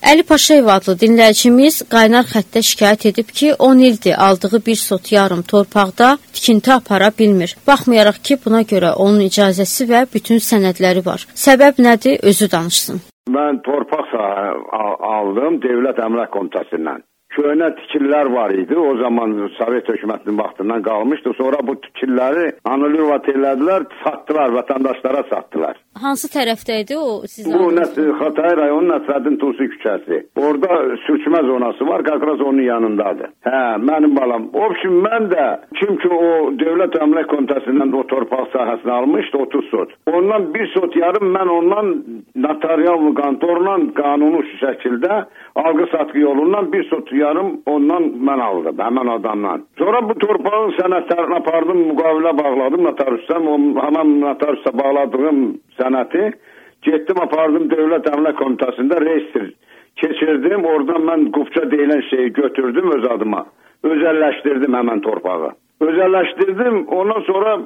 Əli Paşayev adlı dinləyicimiz qaynar xəttə şikayət edib ki, 10 ildir aldığı bir sot yarım torpaqda tikinti apara bilmir. Baxmayaraq ki, buna görə onun icazəsi və bütün sənədləri var. Səbəb nədir? Özü danışsın. Mən torpaq aldım Dövlət Əmlak Komitəsindən. Köhnə tikililər var idi. O zaman Sovet hökumətinin vaxtından qalmışdı. Sonra bu tikililəri anulovat elədilər, satdılar, vətəndaşlara satdılar. Hansı tərəfdə idi o sizin? Bu Xatay rayonunun Nəsrəddin Tusi küçəsi. Orada sürçmə zonası var, qaqraz onun yanındadır. Mənim balam. O üçün mən də kim ki o Dövlət Əmlak Komitəsindən o torpaq sahəsini almışdı 30 sot. Ondan bir sot yarım mən ondan notarial kontorla qanuni şəkildə alqı-satqı yolundan bir sot yarım ondan mən aldım, həmən adamdan. Sonra bu torpağın sənədlərini apardım, müqavilə bağladım notariusda. Həmən notariusda bağladığım sənəti getdim, apardım Dövlət Əmlak Komitəsində reyestr keçirdim. Oradan mən qufça deyilən şeyi götürdüm öz adıma. Özəlləşdirdim həmən torpağı. Özəlləşdirdim, ondan sonra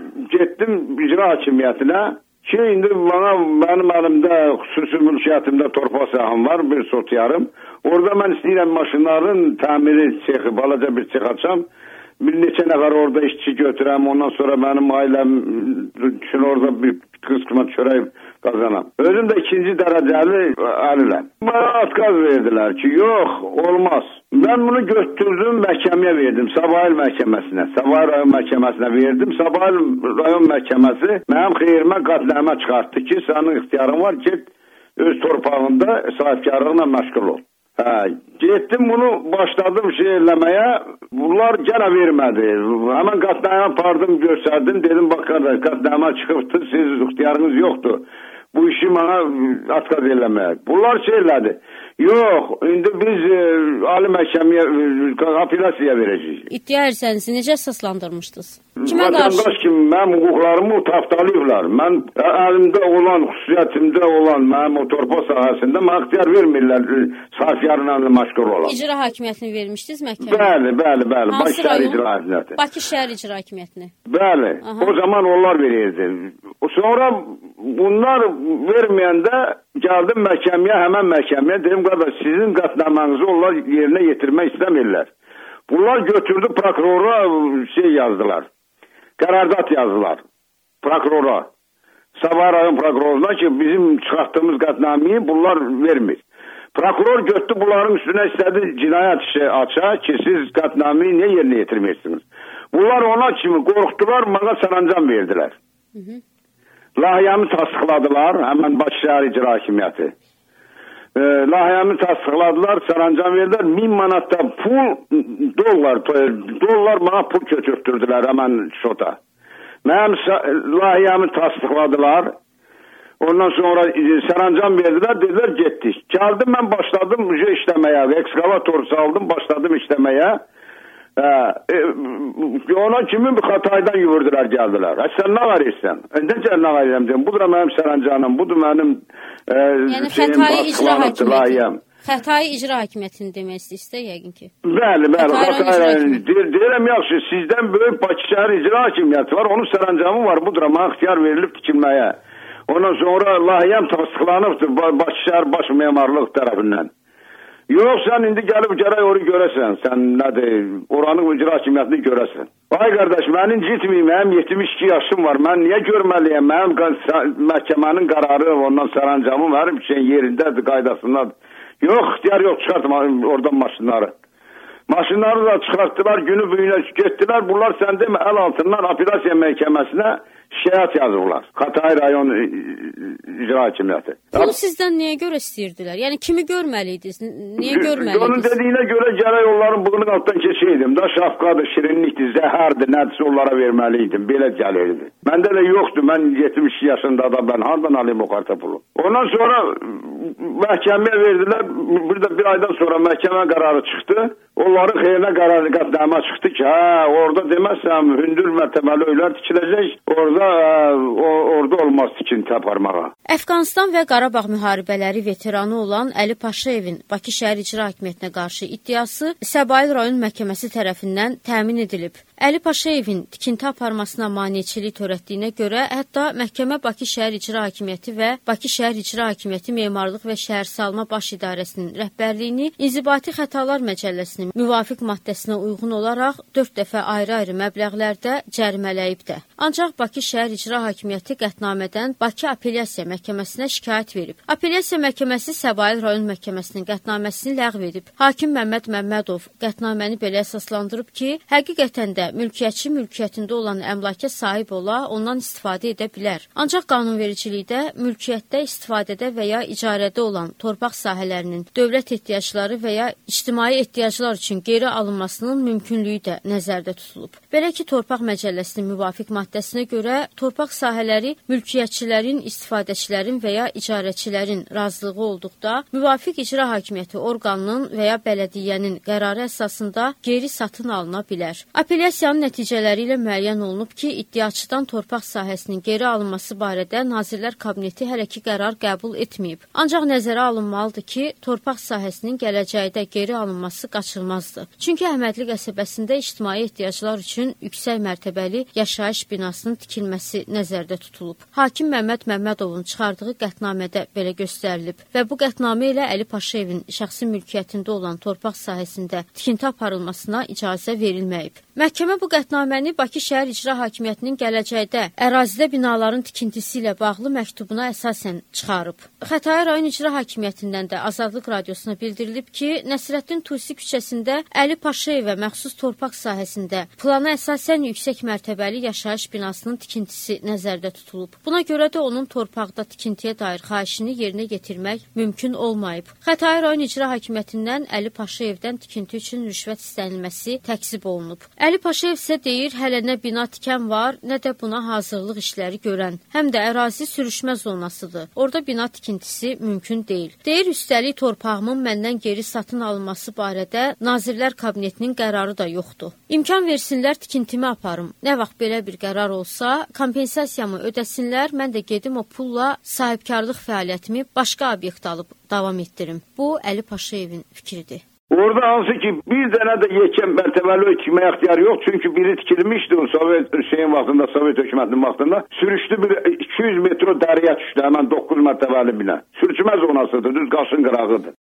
getdim icra hakimiyyətinə. Ki, indi mənim əlimdə xüsusi mülkiyyətimdə torpaq sahəm var, bir sot yarım. Orada mən istəyirəm maşınların təmiri çexi, balaca bir çex açam. Bir neçə nəfər orada işçi götürəm, ondan sonra mənim ailəm üçün orada bir qısmına çörək qazanam. Özüm də ikinci dərəcəli əliləm. Bana atkaz verdilər ki, yox, olmaz. Mən bunu götürdüm, məhkəməyə verdim, Sabahil məhkəməsinə. Sabahil rayon məhkəməsinə verdim. Sabahil rayon məhkəməsi mənim xeyrimə qətnamə çıxartdı ki, sənin ixtiyarın var ki, öz torpağında sahibkarlıqla məşğul ol. Getdim bunu başladım eləməyə, bunlar gənə vermədi. Həmən qətnamə apardım, göstərdim, dedim, bax qardaş, qətnamə çıxıbdır, siz ixtiyarınız yoxdur. Bu işi mənə atkaz eləməyə. Bunlar elədi. Yox, indi biz ali məhkəməyə, apellasiyaya verəcəyik. İddia ərsənizi necə əsaslandırmışdınız? Kimə qarşı? Vətəndaş kimi mənim hüquqlarımı tapdalayıblar. Mən əlimdə olan, xüsusiyyətimdə olan mənim o torpaq sahəsində mənə ixtiyar vermirlər sahibkarla məşğul olan. İcra hakimiyyətini vermişdiniz məhkəməyə? Bəli. Bakı şəhər icra hakimiyyəti. Bakı şəhər icra hakimiyyətini? Bəli. Aha. O zaman onlar verirdi. Sonra bunlar verməyəndə gəldim məhkəməyə, həmən məhkəməyə, dedim, qardaş, sizin qətnamənizi onlar yerinə yetirmək istəmirlər. Bunlar götürdü prokurora yazdılar, qərardat yazdılar prokurora. Sabah rayon prokuroruna ki, bizim çıxartdığımız qətnaməyi bunlar vermir. Prokuror götürdü bunların üstünə istədi cinayət işi aça ki, siz qətnaməyi niyə yerinə yetirmirsiniz? Bunlar ona kimi qorxdular, mənə sərəncam verdilər. Layihəmi tasdiqladılar, həmən Bakı şəhər icra hakimiyyəti. Layihəmi tasdiqladılar, sərəncam verdilər, 1000 manatda pul, dollar mənə pul köçürtdürdülər həmən şota. Mənim layihəmi tasdiqladılar, ondan sonra sərəncam verdilər, dedilər, getdik. Gəldim, mən başladım işləməyə, ekskavator saldım, başladım işləməyə. Ona kimi Xataydan yuvurdular, gəldilər. Sən nə verirsən? Necə nə verirəm deyəm, budur mənim sərəncamım, budur mənim yəni Xətai icra hakimiyyəti. Xətai icra hakimiyyətini demək istəyirsə yəqin ki. Bəli, deyirəm, yaxşı, sizdən böyük Bakı şəhər icra hakimiyyəti var, onun sərəncamı var, budur, mənə ixtiyar verilib tikilməyə. Ondan sonra layihəm tasdiqlanıbdır Bakı şəhər baş memarlıq tərəfindən. Yox, sən indi gəlib gərək onu görəsən, sən nədir, oranın icra hakimiyyətini görəsən. Ay qardaş, mənim gitməyim, mənim 72 yaşım var, mən niyə görməliyəm, mənim məhkəmənin qərarı, ondan sərəncamı mənim şeyin yerindədir, qaydasındadır. Yox, ixtiyar yox, çıxartma oradan maşınları. Maşınları da çıxartdılar, günü büyünə getdilər, bunlar sən demə, əl altından apellasiyya məhkəməsinə şikayət yazırlar. Xatay rayon icra hakimiyyəti. Bunu sizdən niyə görə istəyirdilər? Yəni kimi görməliydiniz? Niyə görməliydiniz? Onun dediyinə görə gərək onların bığının altdan keçəydim. Da şafqadır, şirinlikdir, zəhərdir, nədirsə onlara verməliydim. Belə gəlirdi. Məndə də yoxdur. Mən 72 yaşında da mən hardan alayım o karta pulu? Ondan sonra məhkəməyə verdilər. Bir aydan sonra məhkəmə qərarı çıxdı. Onların xeyrinə qətnamə çıxdı ki, orada deməzsəm hündür mərtəbəli öylər tikiləcək. Orada olmaz tikinti aparmağa. Əfqanistan və Qarabağ müharibələri veteranı olan Əli Paşayevin Bakı şəhər icra hakimiyyətinə qarşı iddiası Səbail rayon məhkəməsi tərəfindən təmin edilib. Əli Paşayevin tikinti aparmasına maneçilik törətdiyinə görə hətta məhkəmə Bakı şəhər icra hakimiyyəti və Bakı şəhər icra hakimiyyəti Memarlıq və Şəhərsalma Baş İdarəsinin rəhbərliyini İnzibati Xətalar Məcəlləsinin müvafiq maddəsinə uyğun olaraq 4 dəfə ayrı-ayrı məbləğlərdə cərimələyib də. Ancaq Bakı şəhər icra hakimiyyəti qətnamədən Bakı apellyasiya məhkəməsinə şikayət verib. Apellyasiya məhkəməsi Səbail rayon məhkəməsinin qətnaməsini ləğv edib. Hakim Məmməd Məmmədov qətnaməni belə əsaslandırıb ki, həqiqətən də mülkiyyətçi mülkiyyətində olan əmlaka sahib ola, ondan istifadə edə bilər. Ancaq qanunvericilikdə mülkiyyətdə, istifadədə və ya icarədə olan torpaq sahələrinin dövlət ehtiyacları və ya ictimai ehtiyaclar üçün geri alınmasının mümkünlüyü də nəzərdə tutulub. Belə ki, Torpaq Məcəlləsinin müvafiq maddəsinə görə torpaq sahələri mülkiyyətçilərin, istifadəçilərin və ya icarəçilərin razılığı olduqda müvafiq icra hakimiyyəti orqanının və ya bələdiyyənin qərarı əsasında geri satın alına bilər. Apellyasiyanın nəticələri ilə müəyyən olunub ki, iddiaçıdan torpaq sahəsinin geri alınması barədə Nazirlər Kabineti hələ ki qərar qəbul etməyib. Ancaq nəzərə alınmalıdır ki, torpaq sahəsinin gələcəkdə geri alınması qaçılmazdır. Çünki Əhmədli qəsəbəsində ictimai ehtiyaclar üçün yüksək mərtəbəli yaşayış binasının tikilməsi nəzərdə tutulub. Hakim Məmməd Məmmədovun çıxardığı qətnamədə belə göstərilib və bu qətnamə ilə Əli Paşayevin şəxsi mülkiyyətində olan torpaq sahəsində tikinti aparılmasına icazə verilməyib. Məhkəmə bu qətnaməni Bakı şəhər icra hakimiyyətinin gələcəkdə ərazidə binaların tikintisi ilə bağlı məktubuna əsasən çıxarıb. Xətai rayon icra hakimiyyətindən də Azadlıq radiosuna bildirilib ki, Nəsrəddin Tusi küçəsində Əli Paşayevə məxsus torpaq sahəsində plana əsasən yüksək mərtəbəli yaşayış binasının tikintisi nəzərdə tutulub. Buna görə də onun torpaqda tikintiyə dair xahişini yerinə yetirmək mümkün olmayıb. Xətai rayon icra hakimiyyətindən Əli Paşayevdən tikinti üçün rüşvət istənilməsi təkzib olunub. Əli Paşayev isə deyir, hələ nə bina tikən var, nə də buna hazırlıq işləri görən. Həm də ərazi sürüşmə zonasıdır. Orada bina tikintisi mümkün deyil. Deyir, üstəlik torpağımın məndən geri satın alınması barədə Nazirlər Kabinetinin qərarı da yoxdur. İmkan versinlər, tikintimi aparım. Nə vaxt belə bir qərar olsa, kompensasiyamı ödəsinlər, mən də gedim o pulla sahibkarlıq fəaliyyətimi başqa obyekt alıb davam etdirim. Bu, Əli Paşayevin fikridir. Orada hansı ki bir dənə də yekən mərtəbəli tikməyə ixtiyarı yox. Çünki biri tikilmişdi o Sovet vaxtında, Sovet hökumətinin vaxtında. Sürüşdü bir 200 metr dəriyə düşdü, həmən 9 mərtəbəli bina. Sürüşmə zonasıdır, düz qaşın qırağıdır.